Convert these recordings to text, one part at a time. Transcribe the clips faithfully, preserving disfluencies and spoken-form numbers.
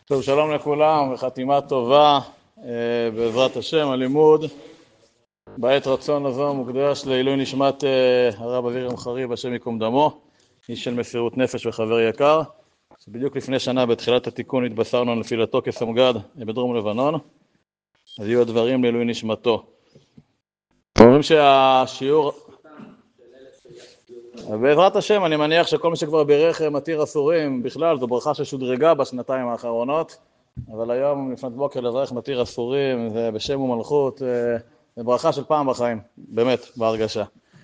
טוב, שלום לכולם וחתימה טובה אה, בעזרת השם. הלימוד בעת רצון הזו מוקדש לעילוי נשמת אה, הרב אבירם חריב, השם ייקום דמו, איש של מסירות נפש וחבר יקר, שבדיוק לפני שנה בתחילת התיקון התבשרנו על נפילתו כסמג"ד בדרום לבנון. אז יהיו הדברים לעילוי נשמתו. אומרים שהשיעור בעזרת השם, אני מניח שכל מי שכבר בירך מתיר אסורים בכלל, זו ברכה ששודרגה בשנתיים האחרונות, אבל היום לפנות בוקר לברך מתיר אסורים זה בשם ומלכות, זה ברכה של פעם בחיים, באמת, בהרגשה.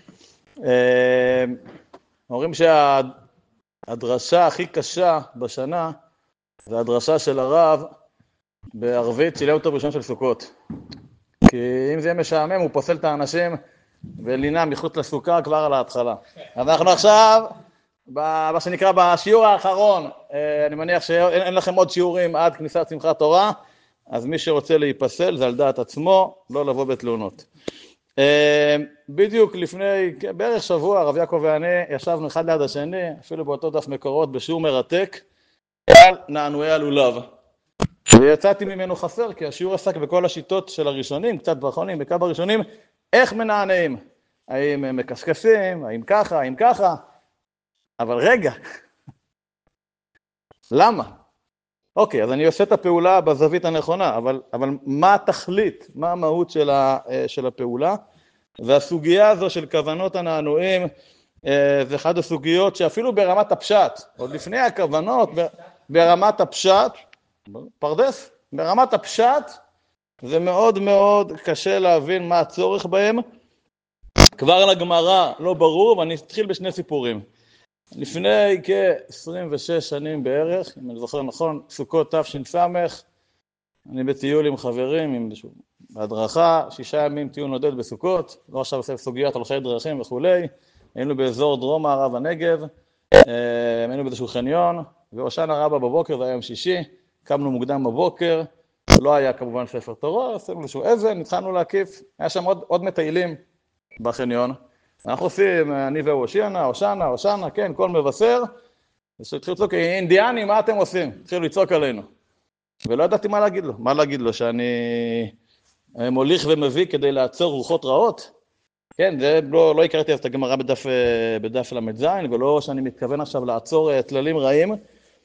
אומרים שהדרשה הכי קשה בשנה זה הדרשה של הרב בערבית של יום טוב ראשון של סוכות, כי אם זה יהיה משעמם הוא פוסל את האנשים ולינה מחוץ לסוכה כבר על ההתחלה. אז אנחנו עכשיו, מה שנקרא בשיעור האחרון, אני מניח שאין לכם עוד שיעורים עד כניסת שמחת תורה, אז מי שרוצה להיפסל זה על דעת עצמו, לא לבוא בתלונות. בדיוק לפני בערך שבוע, הרב יעקב ואני ישבנו אחד ליד השני, אפילו באותו דף מקורות בשיעור מרתק, על נענועי הלולב. ויצאתי ממנו חסר, כי השיעור עסק בכל השיטות של הראשונים, קצת באחרונים, בכמה ראשונים, איך מנענעים? האם הם מקשקשים? האם ככה? האם ככה? אבל רגע, למה? אוקיי, אז אני עושה את הפעולה בזווית הנכונה, אבל, אבל מה התכלית? מה המהות של, ה, של הפעולה? והסוגיה הזו של כוונות הנענועים, זה אחד הסוגיות שאפילו ברמת הפשט, עוד לפני הכוונות, ברמת הפשט, פרדס, ברמת הפשט, זה מאוד מאוד קשה להבין מה הצורך בהם. כבר לגמרא לא ברור, ואני אתחיל בשני סיפורים. לפני כ-עשרים ושש שנים בערך, אם אני זוכר נכון, סוכות תש"ס, אני בטיול עם חברים, עם בהדרכה, שישה ימים טיול נודד בסוכות, לא עכשיו עושה סוגיית הולכי דרכים וכולי, היינו באזור דרום מערב הנגב, היינו באיזשהו חניון, והושענא רבה בבוקר, זה היה יום שישי, קמנו מוקדם בבוקר, לא היה כמובן ספר תורה, עשינו איזשהו אבן, התחלנו להקיף, היה שם עוד, עוד מטיילים בחניון, אנחנו עושים, אני והושענא, הושענא, הושענא, כן, כל מבשר, התחילו לצעוק, אינדיאנים, מה אתם עושים? התחילו לצעוק עלינו, ולא ידעתי מה להגיד לו, מה להגיד לו, שאני מוליך ומביא כדי לעצור רוחות רעות, כן, זה לא, לא הכרתי אז את הגמרא בדף, בדף למד זין, ולא שאני מתכוון עכשיו לעצור תללים רעים,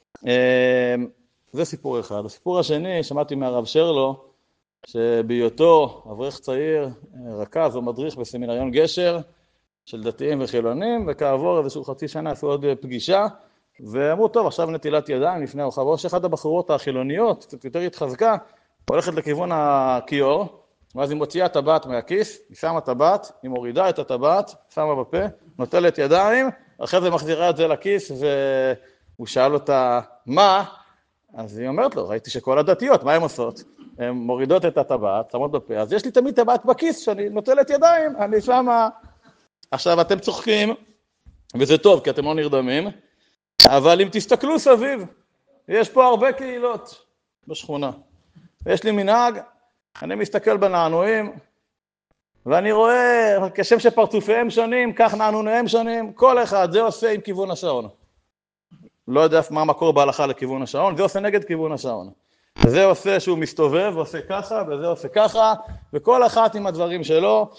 זה סיפור אחד. הסיפור השני, שמעתי מהרב שרלו, שבהיותו אברך צעיר, רכז או מדריך בסמינריון גשר, של דתיים וחילונים, וכעבור איזשהו חצי שנה עשו עוד פגישה, ואמרו, טוב, עכשיו נטילת ידיים לפני הרחבה, שאחת הבחורות החילוניות, קצת יותר התחזקה, הולכת לכיוון הכיור, ואז היא מוציאה טבעת מהכיס, היא שמה טבעת, היא מורידה את הטבעת, שמה בפה, נוטלת ידיים, אחרי זה מחזירה את זה לכיס, והוא שאל אותה, מה? אז היא אומרת לו, ראיתי שכל הדתיות, מה הן עושות? הן מורידות את הטבעת, שמות בפה, אז יש לי תמיד טבעת בכיס, שאני נוטלת ידיים, אני שמה. עכשיו אתם צוחקים, וזה טוב, כי אתם לא נרדמים, אבל אם תסתכלו סביב, יש פה הרבה קהילות בשכונה. יש לי מנהג, אני מסתכל בנענועים, ואני רואה, כשם שפרצופיהם שונים, כך נענוניהם שונים, כל אחד, זה עושה עם כיוון השעון. לא יודע מה המקור בהלכה לכיוון השעון, זה עושה נגד כיוון השעון. זה עושה שהוא מסתובב, ועושה ככה, וזה עושה ככה, וכל אחת עם הדברים שלו.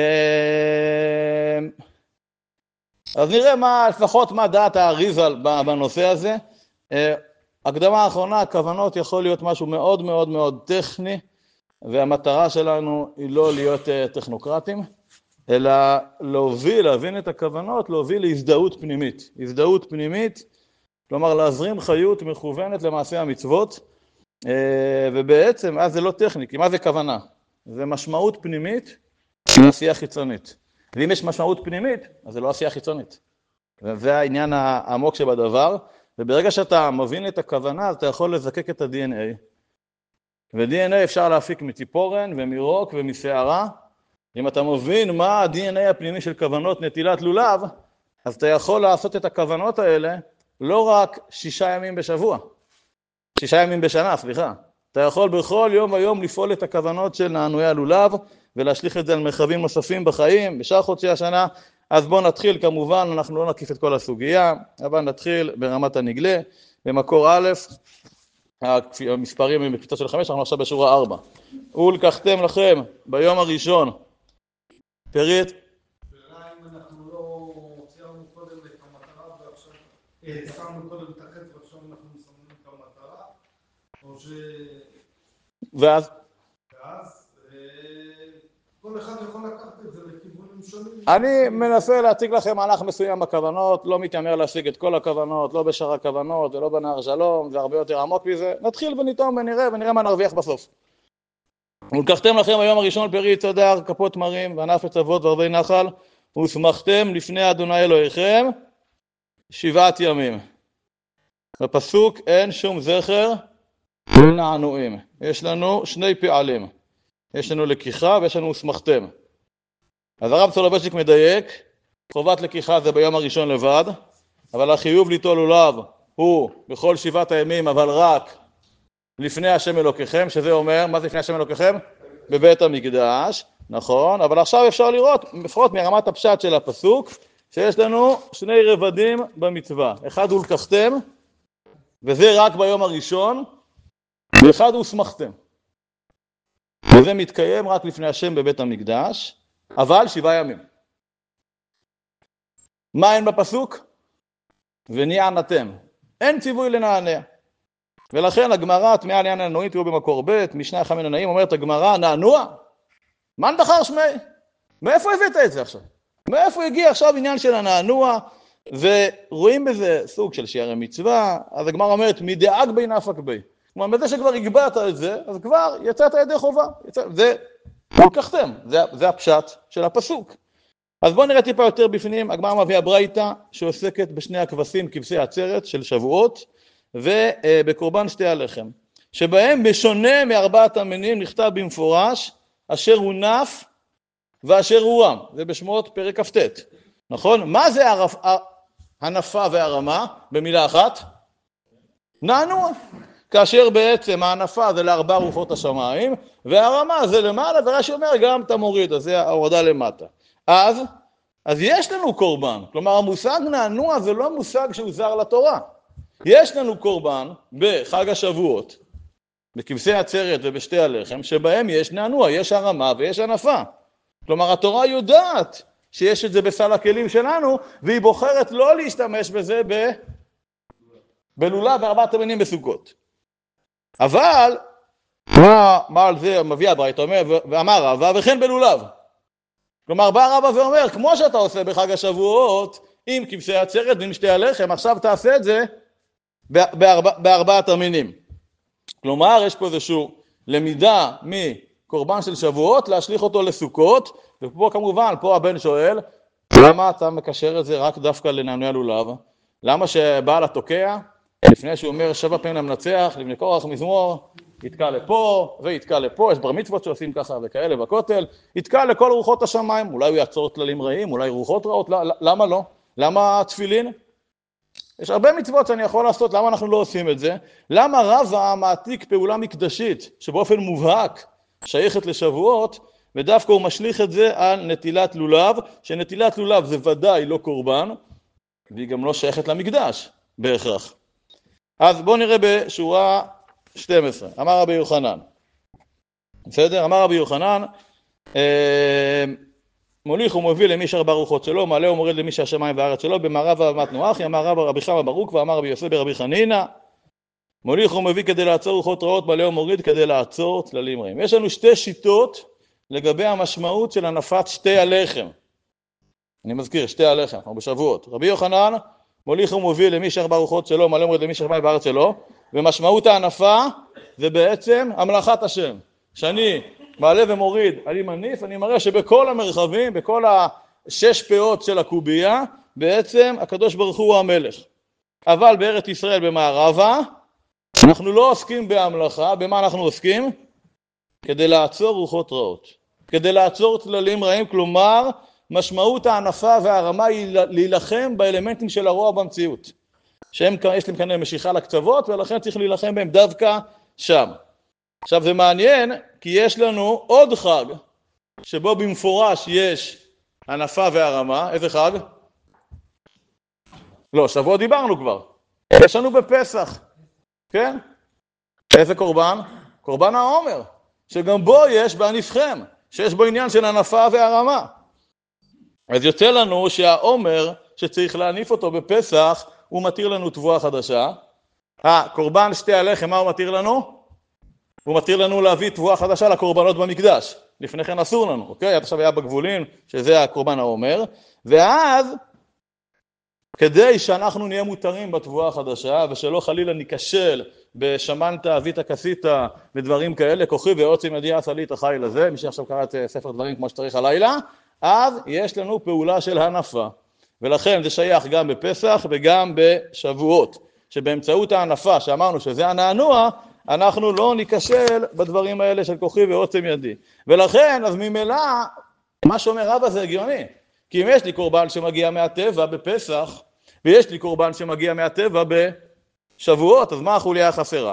אז נראה מה, לפחות מה דעת האריז"ל בנושא הזה. הקדמה האחרונה, הכוונות יכול להיות משהו מאוד מאוד מאוד טכני, והמטרה שלנו היא לא להיות טכנוקרטים, אלא להוביל, להבין את הכוונות, להוביל להזדהות פנימית. הזדהות פנימית, כלומר להזרים חיות מכוונת למעשה המצוות, ובעצם אז זה לא טכני, כי מה זה כוונה? זה משמעות פנימית לעשייה חיצונית. ואם יש משמעות פנימית, אז זה לא עשייה חיצונית. וזה העניין העמוק שבדבר, וברגע שאתה מבין את הכוונה, אז אתה יכול לזקק את ה-די אן איי. ו-די אן איי אפשר להפיק מציפורן ומרוק ומשערה. אם אתה מבין מה ה-די אן איי הפנימי של כוונות נטילת לולב, אז אתה יכול לעשות את הכוונות האלה לא רק שישה ימים בשבוע, שישה ימים בשנה, סליחה. אתה יכול בכל יום ויום לפעול את הכוונות של נענועי הלולב, ולהשליך את זה על מרחבים נוספים בחיים, בשאר חודשי השנה. אז בואו נתחיל, כמובן, אנחנו לא נקיף את כל הסוגיה, אבל נתחיל ברמת הנגלה, במקור א', המספרים הם בקפיצה של חמש, אנחנו עכשיו בשורה ארבע. ולקחתם לכם ביום הראשון פריט. שאלה אם אנחנו לא ציירנו קודם את המטרה ועכשיו שמנו קודם את החץ ועכשיו אנחנו מסמנים את המטרה, או ש... ואז? ואז כל אחד יכול לקחת את זה לכיוונים שונים. אני מנסה להציג לכם מהלך מסוים בכוונות, לא מתיימר להשיג את כל הכוונות, לא בשאר הכוונות ולא בנהר שלום, זה הרבה יותר עמוק מזה. נתחיל ונטעום ונראה, ונראה מה נרוויח בסוף. ולקחתם לכם היום הראשון פרי עץ הדר, כפות תמרים, וענף עץ אבות וערבי נחל, ושמחתם לפני אדוני אלוהיכם שבעת ימים. בפסוק אין שום זכר לנענועים. יש לנו שני פעלים. יש לנו לקיחה ויש לנו ושמחתם. אז הרב סולובייצ'יק מדייק, חובת לקיחה זה ביום הראשון לבד, אבל החיוב ליטול לולב הוא בכל שבעת הימים, אבל רק לפני השם אלוקיכם, שזה אומר, מה זה לפני השם אלוקיכם? בבית המקדש, נכון, אבל עכשיו אפשר לראות, לפחות מרמת הפשט של הפסוק, שיש לנו שני רבדים במצווה. אחד הוא לקחתם, וזה רק ביום הראשון, ואחד הוא שמחתם. וזה מתקיים רק לפני השם בבית המקדש, אבל שבעה ימים. מה אין בפסוק? ונענתם. אין ציווי לנענע. ולכן הגמרא, תמיהה לעניין הנענועים, תראו במקור ב', משנה חמין הנעים, אומרת הגמרא, נענוע? מן דחר שמי? מאיפה הבאת את זה עכשיו? מאיפה הגיע עכשיו עניין של הנענוע? ורואים בזה סוג של שיערי מצווה, אז הגמרא אומרת, מדאג בי נפק בי. כלומר, בזה שכבר הגבעת את זה, אז כבר יצאת ידי חובה. יצא, זה, לקחתם, זה, זה הפשט של הפסוק. אז בואו נראה טיפה יותר בפנים, הגמרא מביאה ברייתא, שעוסקת בשני הכבשים, כבשי עצרת של שבועות, ובקורבן שתי הלחם, שבהם בשונה מארבעת המינים נכתב במפורש, אשר הוא נף ואשר הוא רם, זה בשמות פרק כ"ט, נכון? מה זה הרפ... הנפה והרמה במילה אחת? נענוע. כאשר בעצם ההנפה זה לארבע רוחות השמיים, והרמה זה למעלה, ורש"י אומר גם אתה מוריד, אז זה ההורדה למטה. אז, אז יש לנו קורבן, כלומר המושג נענוע זה לא מושג שהוא זר לתורה. יש לנו קורבן בחג השבועות, בכבשי עצרת ובשתי הלחם, שבהם יש נענוע, יש הרמה ויש הנפה. כלומר התורה יודעת שיש את זה בסל הכלים שלנו, והיא בוחרת לא להשתמש בזה ב... בלולב וארבעת המינים בסוכות. אבל, מה, מה על זה מביא הברייתא אומר, ואמר רבא, וכן בלולב. כלומר, בא רבא ואומר, כמו שאתה עושה בחג השבועות, עם כבשי עצרת ועם שתי הלחם, עכשיו תעשה את זה בארבע, בארבעת המינים. כלומר, יש פה איזשהו למידה מקורבן של שבועות, להשליך אותו לסוכות, ופה כמובן, פה הבן שואל, למה אתה מקשר את זה רק דווקא לנענועי לולב? למה שבעל התוקע, לפני שהוא אומר שבע פעמים למנצח, לבני קורח מזמור, יתקע לפה ויתקע לפה, יש בר מצוות שעושים ככה וכאלה בכותל, יתקע לכל רוחות השמיים, אולי הוא יעצור כללים רעים, אולי רוחות רעות, למה לא? למה תפילין? יש הרבה מצוות שאני יכול לעשות, למה אנחנו לא עושים את זה? למה רבא מעתיק פעולה מקדשית, שבאופן מובהק שייכת לשבועות, ודווקא הוא משליך את זה על נטילת לולב, שנטילת לולב זה ודאי לא קורבן, והיא גם לא שייכת למקדש, בהכרח. אז בואו נראה בשורה שתים עשרה, אמר רבי יוחנן. בסדר? אמר רבי יוחנן, מוליך ומוביל למי שארבע רוחות שלו, מעלה ומורד למי שהשמיים והארץ שלו, במערב ואמת נואחי, אמר רבא רבי חמא ברוך ואמר רבי יוסף ברבי חנינא, מוליך ומביא כדי לעצור רוחות רעות, מעלה ומוריד כדי לעצור צללים רעים. יש לנו שתי שיטות לגבי המשמעות של הנפת שתי הלחם. אני מזכיר, שתי הלחם, אנחנו בשבועות. רבי יוחנן, מוליך ומוביל למי שארבע רוחות שלו, מעלה ומוריד למי שהשמיים והארץ שלו, ומשמעות ההנפה זה בעצם המלאכת השם. שאני מעלה ומוריד, אני מניף, אני מראה שבכל המרחבים, בכל השש פאות של הקובייה, בעצם הקדוש ברוך הוא המלך. אבל בארץ ישראל במערבה, אנחנו לא עוסקים בהמלכה, במה אנחנו עוסקים? כדי לעצור רוחות רעות. כדי לעצור צללים רעים, כלומר, משמעות ההנפה והרמה היא להילחם באלמנטים של הרוע במציאות. שהם, יש להם כנראה משיכה לקצוות, ולכן צריך להילחם בהם דווקא שם. עכשיו זה מעניין, כי יש לנו עוד חג, שבו במפורש יש הנפה והרמה. איזה חג? לא, שבוע דיברנו כבר. יש לנו בפסח, כן? איזה קורבן? קורבן העומר, שגם בו יש בהניפכם, שיש בו עניין של הנפה והרמה. אז יוצא לנו שהעומר שצריך להניף אותו בפסח, הוא מתיר לנו תבואה חדשה. הקורבן שתי הלחם, מה הוא מתיר לנו? הוא מתיר לנו להביא תבואה חדשה לקורבנות במקדש. לפני כן אסור לנו, אוקיי? עד עכשיו היה בגבולים, שזה הקורבן העומר. ואז, כדי שאנחנו נהיה מותרים בתבואה החדשה, ושלא חלילה ניקשל בשמנת, אבית כסית, ודברים כאלה, כוחי ועוצם ידי עשה לי את החיל הזה, מי שעכשיו קרא את ספר דברים כמו שצריך הלילה, אז יש לנו פעולה של הנפה. ולכן זה שייך גם בפסח וגם בשבועות, שבאמצעות ההנפה שאמרנו שזה הנענוע, אנחנו לא ניקשל בדברים האלה של כוחי ועוצם ידי. ולכן, אז ממילא, מה שאומר רבא זה הגיוני. כי אם יש לי קורבן שמגיע מהטבע בפסח, ויש לי קורבן שמגיע מהטבע בשבועות, אז מה החוליה החסרה?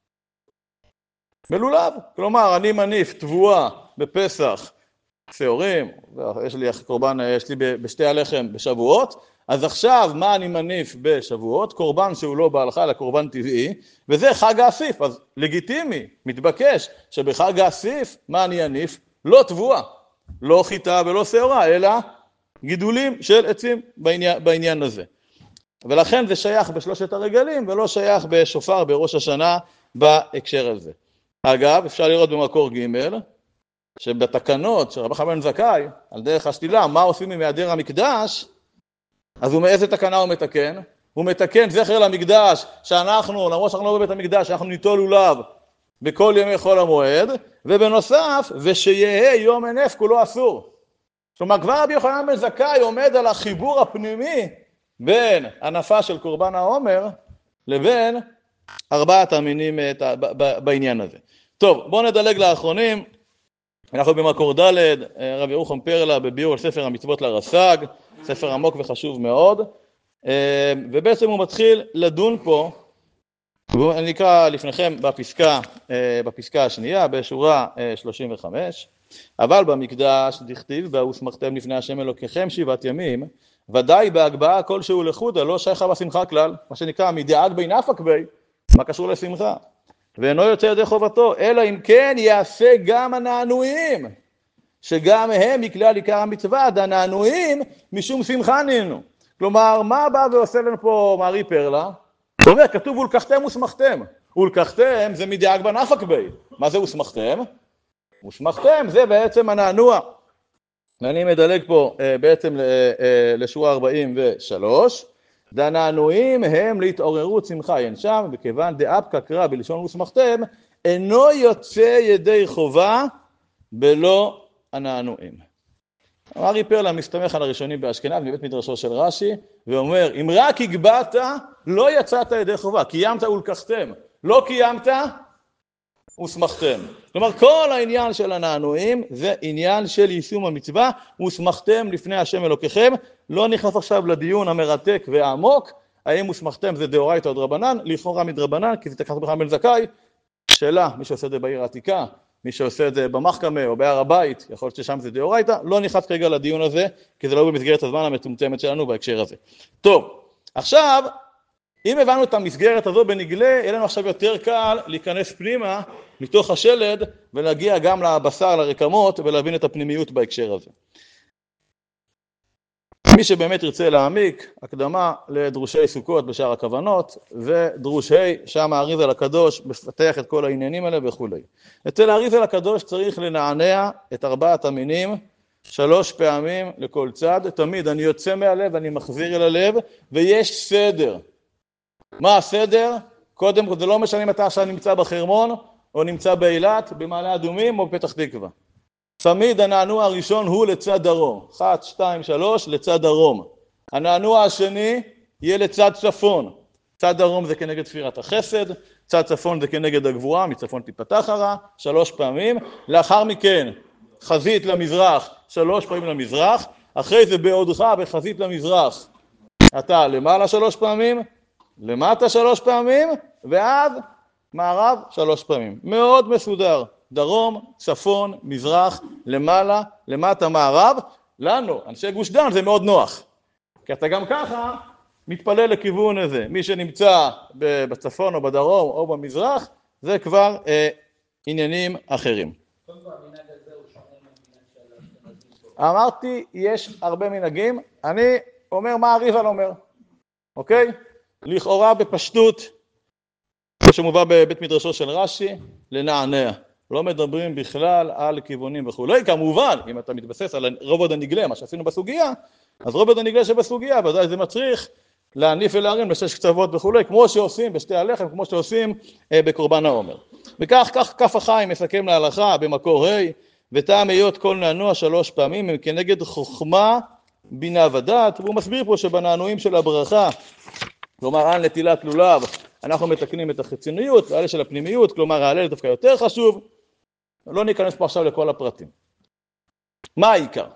מלולב. כלומר, אני מניף תבואה בפסח, שעורים, יש לי קורבן, יש לי בשתי הלחם בשבועות, אז עכשיו מה אני מניף בשבועות? קורבן שהוא לא בהלכה, אלא קורבן טבעי, וזה חג האסיף, אז לגיטימי, מתבקש, שבחג האסיף, מה אני אניף? לא תבואה, לא חיטה ולא שעורה, אלא גידולים של עצים בעניין, בעניין הזה. ולכן זה שייך בשלושת הרגלים, ולא שייך בשופר בראש השנה בהקשר הזה. אגב, אפשר לראות במקור ג' שבתקנות של רבי חנן בן זכאי, על דרך השתילה, מה עושים עם היעדר המקדש, אז הוא מאיזה תקנה הוא מתקן? הוא מתקן זכר למקדש, שאנחנו, למרות שאנחנו לא בבית המקדש, אנחנו ניטול לולב בכל ימי חול המועד, ובנוסף, ושיהיה יום הנף כולו אסור. כלומר, כבר רבי חנן בן זכאי עומד על החיבור הפנימי בין הנפה של קורבן העומר לבין ארבעת המינים בעניין הזה. טוב, בואו נדלג לאחרונים. אנחנו במקור ד', רבי ירוחם פרלה בביאור על ספר המצוות לרס"ג, ספר עמוק וחשוב מאוד, ובעצם הוא מתחיל לדון פה, אני אקרא לפניכם בפסקה, בפסקה השנייה, בשורה שלושים וחמש, אבל במקדש דכתיב, והוסמכתם לפני השם אלוקיכם שבעת ימים, ודאי בהגבהה כלשהו לחודה, לא שייכה בשמחה כלל, מה שנקרא מדאג בין אפק בי, מה קשור לשמחה? ואינו יוצא ידי חובתו, אלא אם כן יעשה גם הנענועים, שגם הם מכלל עיקר המצווה, הנענועים משום שמחה נינו. כלומר, מה בא ועושה לנו פה מארי פרלה? הוא אומר, כתוב ולקחתם וסמכתם. ולקחתם זה מדאג בין אפק בי. מה זה וסמכתם? וסמכתם זה בעצם הנענוע. ואני מדלג פה בעצם לשורה ארבעים ושלוש. דנענועים הם להתעוררות שמחה, אין שם, וכיוון דאפקא קרא בלשון וסמכתם, אינו יוצא ידי חובה בלא הנענועים. מארי פרלה מסתמך על הראשונים באשכנז, מבית מדרשו של רש"י, ואומר, אם רק הגבהת, לא יצאת ידי חובה, קיימת ולקחתם, לא קיימת וסמכתם. כלומר, כל העניין של הנענועים זה עניין של יישום המצווה, וסמכתם לפני השם אלוקיכם, לא נכנס עכשיו לדיון המרתק והעמוק, האם וסמכתם זה דאורייתא או דרבנן, לכאורה מדרבנן, כי זה תקח בכלל בן זכאי, שאלה, מי שעושה את זה בעיר העתיקה, מי שעושה את זה במחכמה או בהר הבית, יכול להיות ששם זה דאורייתא, לא נכנס כרגע לדיון הזה, כי זה לא במסגרת הזמן המצומצמת שלנו בהקשר הזה. טוב, עכשיו, אם הבנו את המסגרת הזו בנגלה, יהיה לנו עכשיו יותר קל להיכנס פנימה מתוך השלד ולהגיע גם לבשר, לרקמות, ולהבין את הפנימיות בהקשר הזה. מי שבאמת ירצה להעמיק, הקדמה לדרושי סוכות בשאר הכוונות, ודרושי שם האריזל הקדוש מפתח את כל העניינים האלה וכו'. אצל האריזל הקדוש צריך לנענע את ארבעת המינים, שלוש פעמים לכל צד, תמיד אני יוצא מהלב, אני מחזיר אל הלב, ויש סדר. מה הסדר? קודם, זה לא משנה אם אתה עכשיו נמצא בחרמון, או נמצא באילת, במעלה אדומים, או בפתח תקווה. תמיד הנענוע הראשון הוא לצד דרום. אחת, שתיים, שלוש, לצד דרום. הנענוע השני יהיה לצד צפון. צד דרום זה כנגד ספירת החסד, צד צפון זה כנגד הגבורה, מצפון תיפתח הרע, שלוש פעמים. לאחר מכן, חזית למזרח, שלוש פעמים למזרח. אחרי זה בעודך בחזית למזרח. אתה למעלה שלוש פעמים, למטה שלוש פעמים, ואז מערב שלוש פעמים. מאוד מסודר. דרום, צפון, מזרח, למעלה, למטה, מערב. לנו, אנשי גוש דן, זה מאוד נוח. כי אתה גם ככה מתפלל לכיוון הזה. מי שנמצא בצפון או בדרום או במזרח, זה כבר אה, עניינים אחרים. אמרתי, יש הרבה מנהגים, אני אומר מה אריז"ל אומר, אוקיי? לכאורה בפשטות, כמו שמובא בבית מדרשו של רש"י, לנענע. לא מדברים בכלל על כיוונים וכו'. כמובן, אם אתה מתבסס על רובד הנגלה, מה שעשינו בסוגיה, אז רובד הנגלה שבסוגיה, ודאי זה מצריך להניף ולהרים לשש קצוות וכו', כמו שעושים בשתי הלחם, כמו שעושים אה, בקורבן העומר. וכך, כך כף החיים מסכם להלכה במקור ה' וטעם היות כל נענוע שלוש פעמים הם כנגד חוכמה, בינה ודעת, והוא מסביר פה שבנענועים של הברכה, כלומר על נטילת לולב, אנחנו מתקנים את החיצוניות, והאלה של הפנימיות, כלומר ההלל דווקא יותר חשוב, לא ניכנס פה עכשיו לכל הפרטים. מה העיקר?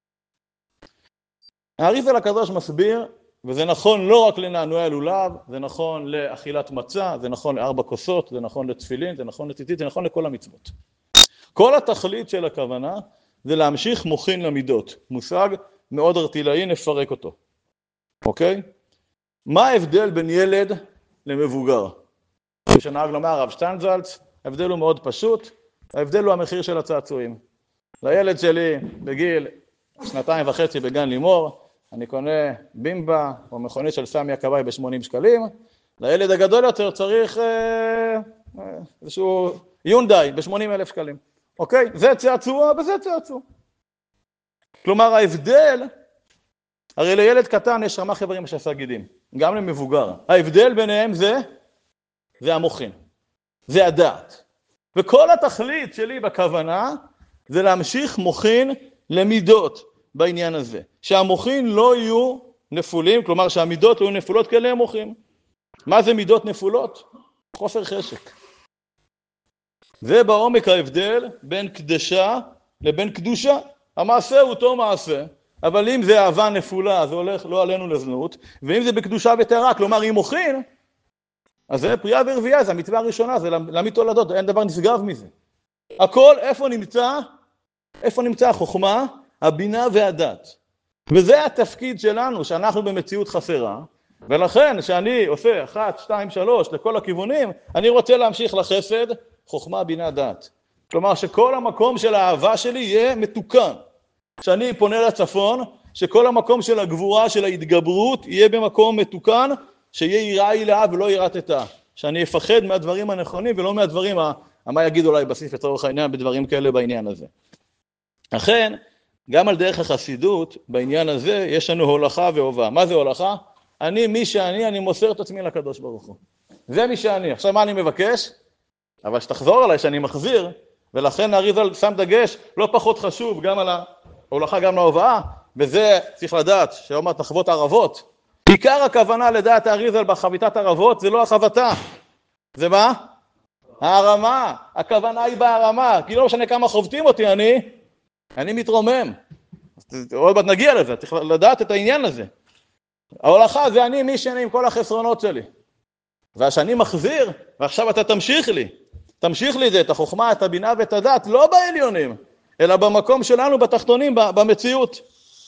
האריז"ל הקדוש מסביר, וזה נכון לא רק לנענועי הלולב, זה נכון לאכילת מצה, זה נכון לארבע כוסות, זה נכון לתפילין, זה נכון לציצית, זה נכון לכל המצוות. כל התכלית של הכוונה זה להמשיך מוכין למידות, מושג מאוד ארטילאי, נפרק אותו. אוקיי? מה ההבדל בין ילד למבוגר? כשנהג לומר הרב שטיינזלץ, ההבדל הוא מאוד פשוט, ההבדל הוא המחיר של הצעצועים. לילד שלי בגיל שנתיים וחצי בגן לימור, אני קונה בימבה או מכונית של סמי הכבאי ב-שמונים שקלים, לילד הגדול יותר צריך אה, איזשהו יונדאי ב-שמונים אלף שקלים. אוקיי? זה צעצוע וזה צעצוע. כלומר ההבדל, הרי לילד קטן יש רמה חברים שעשה גידים, גם למבוגר. ההבדל ביניהם זה, זה המוחין, זה הדעת. וכל התכלית שלי בכוונה זה להמשיך מוחין למידות בעניין הזה. שהמוחין לא יהיו נפולים, כלומר שהמידות לא יהיו נפולות כאלה הם מוחין. מה זה מידות נפולות? חוסר חשק. זה בעומק ההבדל בין קדשה לבין קדושה. המעשה הוא אותו מעשה, אבל אם זה אהבה נפולה, זה הולך לא עלינו לזנות, ואם זה בקדושה וטהרה, כלומר אם מוחין, אז זה פריאה ורבייה, זה המצווה הראשונה, זה להעמיד תולדות, אין דבר נשגב מזה. הכל איפה נמצא? איפה נמצא החוכמה? הבינה והדת. וזה התפקיד שלנו, שאנחנו במציאות חסרה, ולכן שאני עושה אחת, שתיים, שלוש, לכל הכיוונים, אני רוצה להמשיך לחסד, חוכמה, בינה, דת. כלומר שכל המקום של האהבה שלי יהיה מתוקן. כשאני פונה לצפון, שכל המקום של הגבורה, של ההתגברות, יהיה במקום מתוקן, שיהיה יראה הילאה ולא יראת עתה. שאני אפחד מהדברים הנכונים ולא מהדברים, מה יגיד אולי בסעיף לצורך העניין, בדברים כאלה בעניין הזה. אכן, גם על דרך החסידות, בעניין הזה, יש לנו הולכה והובאה. מה זה הולכה? אני, מי שאני, אני מוסר את עצמי לקדוש ברוך הוא. זה מי שאני. עכשיו מה אני מבקש? אבל שתחזור עליי שאני מחזיר, ולכן האריז"ל שם דגש, לא פחות חשוב, גם על ההולכה, גם להובאה, וזה צריך לדעת, שאומר תחוות ערבות. עיקר הכוונה לדעת האריז"ל בחביתת ערבות, זה לא החבטה. זה מה? הרמה. הכוונה היא בהרמה, כי לא משנה כמה חובטים אותי, אני, אני מתרומם. עוד מעט נגיע לזה, צריך לדעת את העניין הזה. ההולכה זה אני, מי שאני עם כל החסרונות שלי. והשאני מחזיר, ועכשיו אתה תמשיך לי. תמשיך לי זה, את החוכמה, את הבינה ואת הדת, לא בעליונים, אלא במקום שלנו, בתחתונים, במציאות.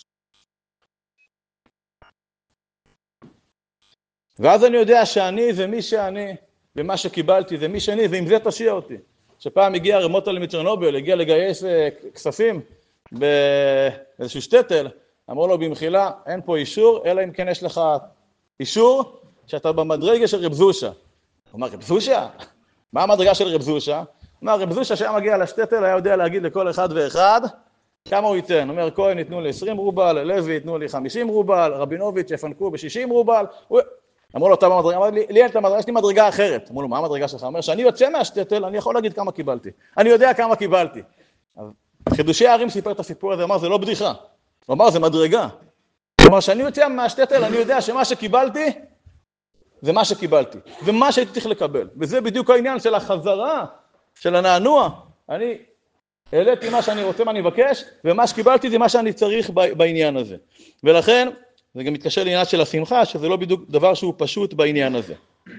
ואז אני יודע שאני זה מי שאני, ומה שקיבלתי זה מי שאני, ועם זה תשיע אותי. שפעם הגיע רמוטל מצ'רנוביל, הגיע לגייס כספים באיזשהו שטטל, אמרו לו במחילה, אין פה אישור, אלא אם כן יש לך אישור שאתה במדרגה של רב זושה. הוא אמר, רב זושה? מה המדרגה של רב זושה? הוא אמר, רב זושה שהיה מגיע לשטטל, היה יודע להגיד לכל אחד ואחד, כמה הוא ייתן? הוא אומר, כהן ייתנו לי עשרים רובל, לוי ייתנו לי חמישים רובל, רבינוביץ' יפנקו ב-שישים רובל. אמרו לו, אתה במדרגה, אמר לי, לי אין את המדרגה, יש לי מדרגה אחרת. אמרו לו, מה המדרגה שלך? הוא אומר, שאני יוצא מהשטטל, אני יכול להגיד כמה קיבלתי. אני יודע כמה קיבלתי. חידושי הערים סיפר את הסיפור הזה, אמר, זה לא בדיחה. הוא אמר, זה מדרגה. כלומר, שאני יוצא מהשטטל, אני יודע שמה שקיבלתי, זה מה שקיבלתי. ומה שהייתי צריך לקבל. וזה בדיוק העניין של החזרה, של הנענוע. אני העליתי מה שאני רוצה, מה אני מבקש, ומה שקיבלתי זה מה שאני צריך בעניין הזה. ולכן, זה גם מתקשר לעניין של השמחה, שזה לא בדיוק דבר שהוא פשוט בעניין הזה.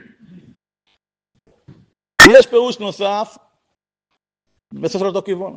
יש פירוש נוסף, בסוף של אותו כיוון.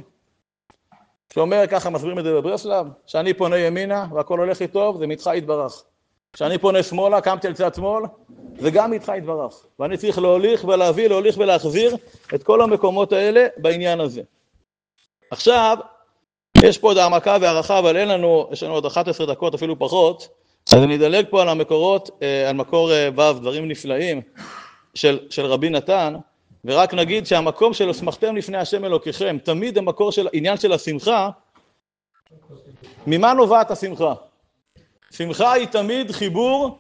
שאומר ככה, מסבירים את זה בברסלב, שאני פונה ימינה והכל הולך לי טוב, זה מתך יתברך. כשאני פונה שמאלה, קמתי על צד שמאל, זה גם איתך יתברך. ואני צריך להוליך ולהביא, להוליך ולהחזיר את כל המקומות האלה בעניין הזה. עכשיו, יש פה עוד העמקה והערכה, אבל אין לנו, יש לנו עוד אחת עשרה דקות, אפילו פחות, אז אני אדלג פה על המקורות, על מקור ו', דברים נפלאים של, של רבי נתן, ורק נגיד שהמקום של "ושמחתם לפני השם אלוקיכם", תמיד המקור של עניין של השמחה, ממה נובעת השמחה? שמחה היא תמיד חיבור,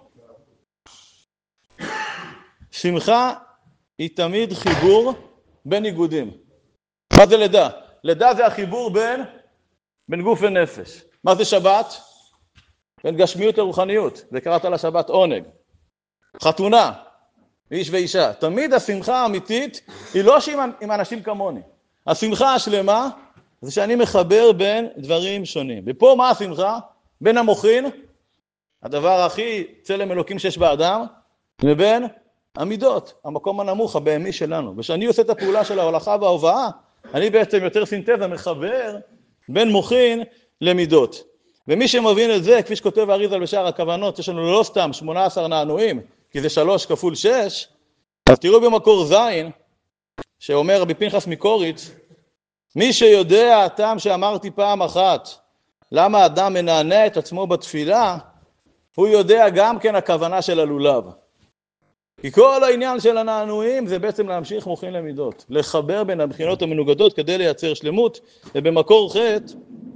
שמחה היא תמיד חיבור בין ניגודים. מה זה לידה? לידה זה החיבור בין, בין גוף ונפש. מה זה שבת? בין גשמיות לרוחניות, וקראת לה שבת עונג. חתונה, איש ואישה. תמיד השמחה האמיתית היא לא שעם עם אנשים כמוני. השמחה השלמה זה שאני מחבר בין דברים שונים. ופה מה השמחה? בין המוחין, הדבר הכי צלם אלוקים שיש באדם, לבין המידות, המקום הנמוך, הבהמי שלנו. ושאני עושה את הפעולה של ההולכה וההובאה, אני בעצם יותר סינתזה, מחבר בין מוחין למידות. ומי שמבין את זה, כפי שכותב האריז"ל בשער הכוונות, יש לנו לא סתם שמונה עשר נענועים, כי זה שלוש כפול שש, אז תראו במקור זין, שאומר רבי פנחס מקוריץ, מי שיודע הטעם שאמרתי פעם אחת, למה אדם מנענע את עצמו בתפילה, הוא יודע גם כן הכוונה של הלולב. כי כל העניין של הנענועים זה בעצם להמשיך מוחין למידות, לחבר בין הבחינות המנוגדות כדי לייצר שלמות, ובמקור חטא,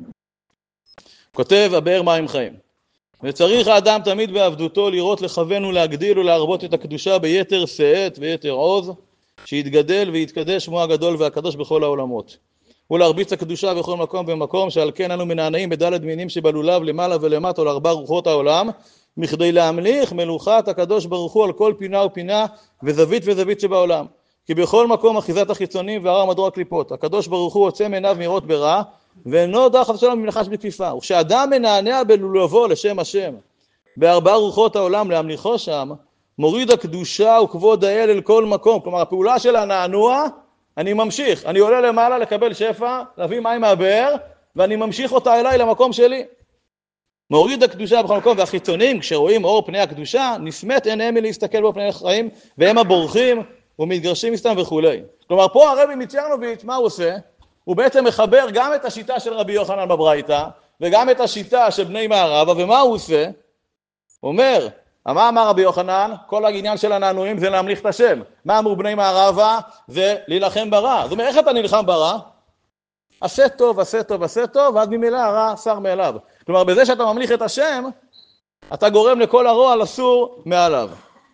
כותב הבאר מים חיים. וצריך האדם תמיד בעבדותו לראות, לכוון ולהגדיל ולהרבות את הקדושה ביתר שאת ויתר עוז, שיתגדל ויתקדש שמו הגדול והקדוש בכל העולמות. ולהרביץ הקדושה בכל מקום ומקום, שעל כן אנו מנענעים בדלת מינים שבלולב למעלה ולמטה לארבע רוחות העולם, מכדי להמליך מלוכת הקדוש ברוך הוא על כל פינה ופינה וזווית וזווית שבעולם. כי בכל מקום אחיזת החיצונים והרע מדור הקליפות. הקדוש ברוך הוא עוצם עיניו מראות ברע, ואינו דח חס ושלום מנחש בכפיפה. וכשאדם מנענע בלולבו לשם השם, בארבע רוחות העולם להמליכו שם, מוריד הקדושה וכבוד האל אל כל מקום. כלומר, הפעולה של הנענוע, אני ממשיך. אני עולה למעלה לקבל שפע, להביא מים מהבאר, ואני ממשיך אותה אליי למקום שלי. מוריד הקדושה בכל מקום, והחיצונים, כשרואים אור פני הקדושה, נשמת עיניהם מלהסתכל בו פני החיים, והם הבורחים ומתגרשים מסתם וכו'. כלומר, פה הרבי מצ'רנוביץ', מה הוא עושה? הוא בעצם מחבר גם את השיטה של רבי יוחנן בברייתא, וגם את השיטה של בני מערבה, ומה הוא עושה? הוא אומר, מה אמר רבי יוחנן? כל העניין של הנענועים זה להמליך את השם. מה אמרו בני מערבה? זה להילחם ברע. זאת אומרת, איך אתה נלחם ברע? עשה טוב, עשה טוב, עשה טוב, ועד ממילא הרע שר מאליו. כלומר, בזה שאתה ממליך את השם, אתה גורם לכל הרוע לסור מעליו.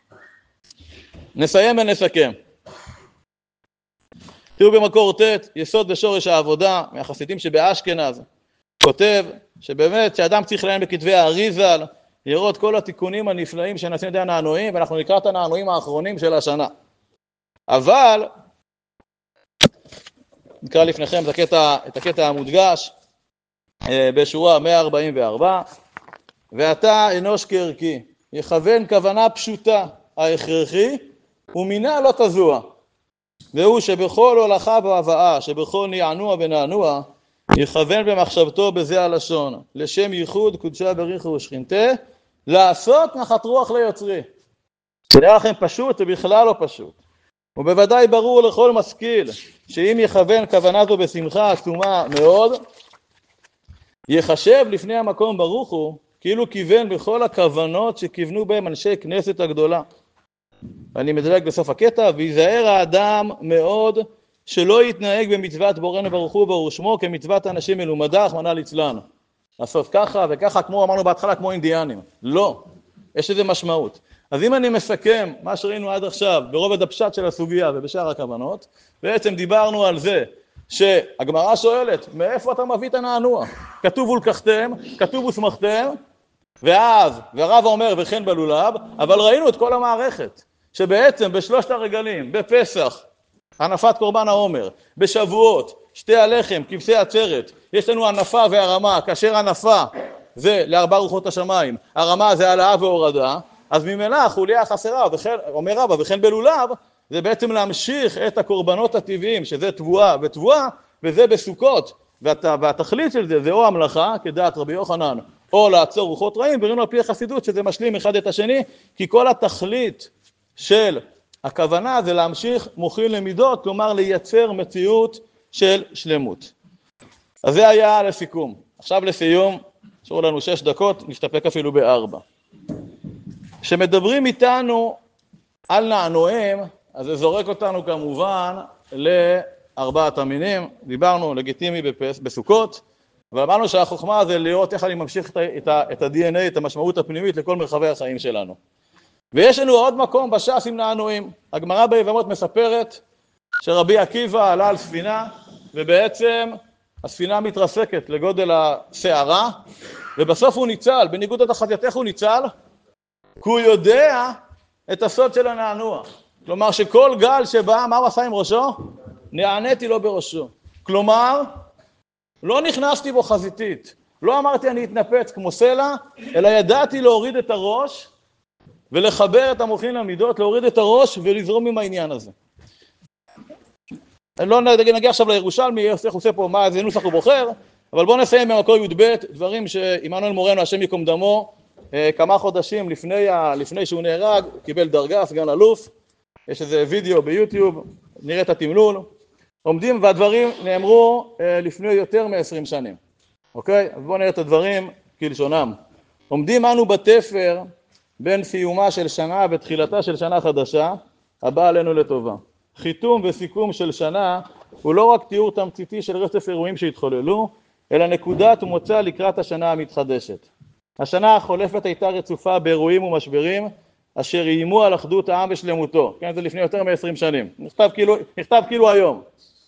נסיים ונסכם. תראו במקור ט', יסוד ושורש העבודה, מהחסידים שבאשכנז, כותב שבאמת שאדם צריך לעיין בכתבי האריז"ל, לראות כל התיקונים הנפלאים שנעשים על ידי הנענועים, ואנחנו נקרא את הנענועים האחרונים של השנה. אבל, נקרא לפניכם את הקטע, את הקטע המודגש, בשורה מאה ארבעים וארבע, ואתה אנוש כערכי, יכוון כוונה פשוטה, ההכרחי, ומינה לא תזוע. והוא שבכל הולכה והבאה, שבכל נענוע ונענוע, יכוון במחשבתו בזה הלשון, לשם ייחוד קודשה בריחו ושכינתה, לעשות נחת רוח ליוצרי. זה נראה לכם פשוט, זה בכלל לא פשוט. ובוודאי ברור לכל משכיל, שאם יכוון כוונה זו בשמחה עצומה מאוד, יחשב לפני המקום ברוך הוא, כאילו כיוון בכל הכוונות שכיוונו בהם אנשי כנסת הגדולה. אני מדלג בסוף הקטע, ויזהר האדם מאוד שלא יתנהג במצוות בורנו ברוך הוא ברוך שמו כמצוות אנשים מלומדה, רחמנא ליצלן. לעשות ככה וככה, כמו אמרנו בהתחלה, כמו אינדיאנים. לא, יש לזה משמעות. אז אם אני מסכם מה שראינו עד עכשיו ברובד הפשט של הסוגיה ובשאר הכוונות, בעצם דיברנו על זה שהגמרא שואלת, מאיפה אתה מביא את הנענוע? כתוב ולקחתם, כתוב ושמחתם, ואז, והרב אומר וכן בלולב, אבל ראינו את כל המערכת, שבעצם בשלושת הרגלים, בפסח, הנפת קורבן העומר, בשבועות, שתי הלחם, כבשי עצרת, יש לנו הנפה והרמה, כאשר הנפה זה לארבע רוחות השמיים, הרמה זה העלאה והורדה, אז ממילא החוליה חסרה, וכן, אומר רבא, וכן בלולב, זה בעצם להמשיך את הקורבנות הטבעיים, שזה תבואה ותבואה, וזה בסוכות, והת, והתכלית של זה, זה או המלאכה, כדעת רבי יוחנן, או לעצור רוחות רעים, וראינו על פי החסידות שזה משלים אחד את השני, כי כל התכלית של הכוונה זה להמשיך מוחין למידות, כלומר לייצר מציאות של שלמות. אז זה היה לסיכום. עכשיו לסיום, נשארו לנו שש דקות, נשתפק אפילו בארבע. כשמדברים איתנו על נענועים, אז זה זורק אותנו כמובן לארבעת המינים. דיברנו לגיטימי בפס, בסוכות, אבל אמרנו שהחוכמה זה לראות איך אני ממשיך את ה-די אן איי, את המשמעות הפנימית לכל מרחבי החיים שלנו. ויש לנו עוד מקום בש"ס עם נענועים. הגמרא ביבמות מספרת שרבי עקיבא עלה על ספינה, ובעצם הספינה מתרסקת לגודל השערה, ובסוף הוא ניצל. בניגוד לתחתית, איך הוא ניצל? כי הוא יודע את הסוד של הנענוע. כלומר שכל גל שבא, מה הוא עשה עם ראשו? נעניתי לו בראשו. כלומר, לא נכנסתי בו חזיתית. לא אמרתי אני אתנפץ כמו סלע, אלא ידעתי להוריד את הראש, ולחבר את המוחין למידות, להוריד את הראש ולזרום עם העניין הזה. אני לא נגיע עכשיו לירושלמי, איך עושה פה, מה, איזה נוסח הוא בוחר, אבל בואו נסיים במקור י"ב, דברים שעמנואל מורנו, השם יקום דמו, כמה חודשים לפני, לפני שהוא נהרג, קיבל דרגה, סגן אלוף, יש איזה וידאו ביוטיוב, נראה את התמלול, עומדים והדברים נאמרו לפני יותר מ-עשרים שנים, אוקיי? אז בואו נראה את הדברים כלשונם. עומדים אנו בתפר בין סיומה של שנה ותחילתה של שנה חדשה, הבאה עלינו לטובה. חיתום וסיכום של שנה הוא לא רק תיאור תמציתי של רצף אירועים שהתחוללו, אלא נקודת מוצא לקראת השנה המתחדשת. השנה החולפת הייתה רצופה באירועים ומשברים, אשר איימו על אחדות העם ושלמותו. כן, זה לפני יותר מ-עשרים שנים. נכתב כאילו, נכתב כאילו היום.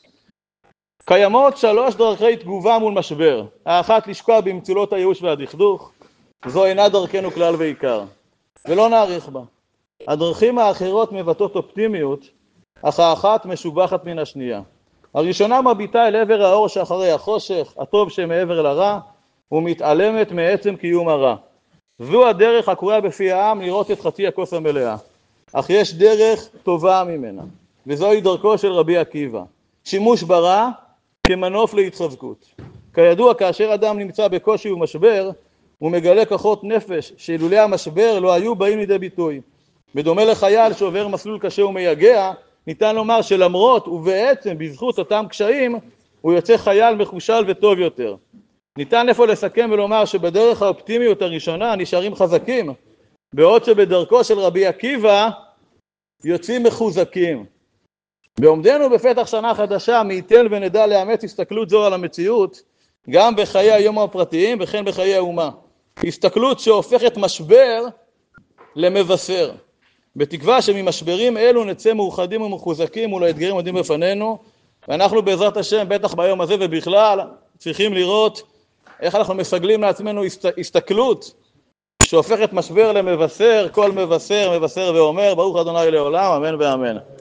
קיימות שלוש דרכי תגובה מול משבר. האחת לשקוע במצולות הייאוש והדכדוך, זו אינה דרכנו כלל ועיקר, ולא נאריך בה. הדרכים האחרות מבטאות אופטימיות, אך האחת משובחת מן השנייה. הראשונה מביטה אל עבר האור שאחרי החושך, הטוב שמעבר לרע, ומתעלמת מעצם קיום הרע. זו הדרך הקרויה בפי העם לראות את חצי הכוס המלאה. אך יש דרך טובה ממנה, וזוהי דרכו של רבי עקיבא. שימוש ברע כמנוף להתחזקות. כידוע, כאשר אדם נמצא בקושי ומשבר, הוא מגלה כוחות נפש שאילולי המשבר לא היו באים לידי ביטוי. בדומה לחייל שעובר מסלול קשה ומייגע, ניתן לומר שלמרות ובעצם בזכות אותם קשיים, הוא יוצא חייל מחושל וטוב יותר. ניתן איפה לסכם ולומר שבדרך האופטימיות הראשונה נשארים חזקים, בעוד שבדרכו של רבי עקיבא יוצאים מחוזקים. בעומדנו בפתח שנה חדשה, מי ייתן ונדע לאמץ הסתכלות זו על המציאות, גם בחיי היום הפרטיים וכן בחיי האומה. הסתכלות שהופכת משבר למבשר. בתקווה שממשברים אלו נצא מאוחדים ומחוזקים מול האתגרים עומדים בפנינו, ואנחנו בעזרת השם, בטח ביום הזה ובכלל, צריכים לראות איך אנחנו מסגלים לעצמנו הסתכלות שהופכת משבר למבשר, כל מבשר, מבשר ואומר, ברוך ה' לעולם, אמן ואמן.